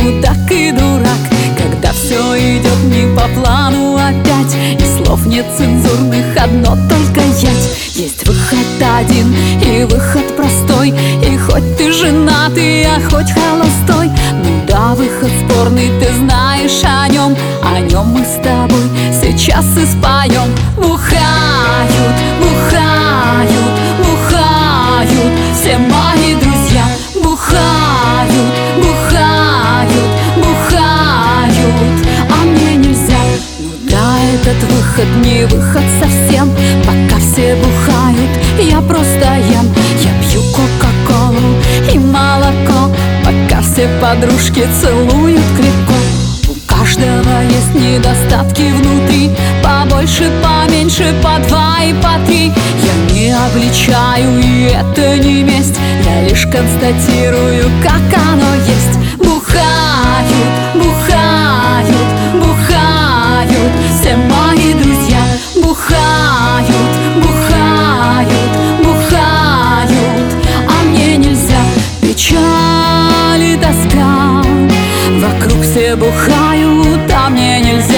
ну так и дурак, когда все идет не по плану опять, и слов нет цензурных, одно только ять. Есть выход один, и выход простой, и хоть ты женатый, а хоть холостой, ну да, выход спорный, ты знаешь о нем мы с тобой сейчас и споем. Бухают, бухают, бухают все мои друзья. Бухают, бухают, бухают, а мне нельзя. Ну да, этот выход не выход совсем, пока все бухают, я просто ем. Я пью кока-колу и молоко, пока все подружки целуют крепко. У каждого есть недостатки внутри, побольше, поменьше, по два и по три. Я не обличаю, и это не месть, я лишь констатирую, как оно есть. Бухают, бухают, бухают все мои друзья. Бухают, бухают, бухают, а мне нельзя. Печаль и тоска, вокруг все бухают, а мне нельзя.